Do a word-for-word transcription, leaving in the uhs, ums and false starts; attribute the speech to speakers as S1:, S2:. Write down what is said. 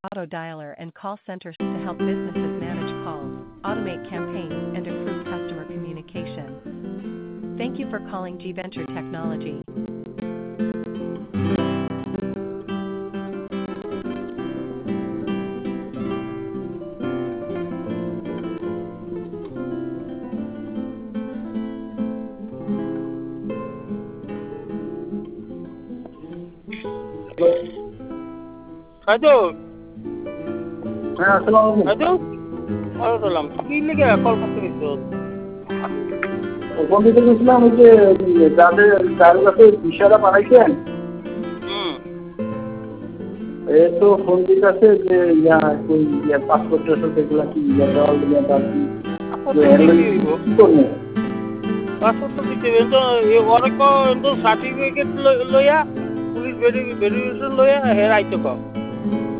S1: Auto Dialer and call centers to help businesses manage calls, automate campaigns, and improve customer communication. Thank you for calling G Venture Technology.
S2: হয়তো
S3: হ্যাঁ আসসালামু আলাইকুম।
S2: হয়তো ওয়ালাইকুম কি লিখে কল করতে গেছো?
S3: ফোন দিতে গেছিলাম ওই যে যাদের যার কাছে ভিসাটা পাঠাইছেন
S2: হুম
S3: এ তো ফোন দিতেছে যে ইয়া কোন ইয়া পাসপোর্ট টাসপোর্ট এগুলা কি ইয়া দেওয়া ইয়া দেওয়া কি কি করবো?
S2: পাসপোর্ট তো দিতে হবে তো অনেক তো সার্টিফিকেট লইয়া পুলিশ ভেরিফিকেশন লইয়া হেরাইতে কম